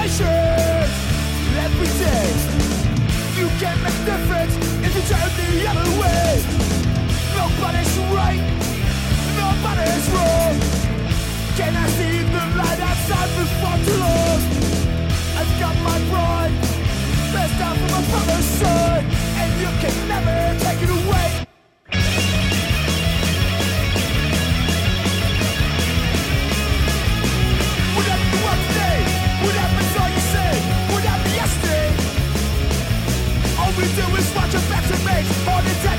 generations. Every day you can make a difference if you turn the other way. Nobody's right, nobody's wrong. Can I see the light outside before too long? I've got my pride, best out from my brother's son, and you can never take it away. What happened one day? What happens all you say? What happened yesterday? All we do is watch your backs and make all the time.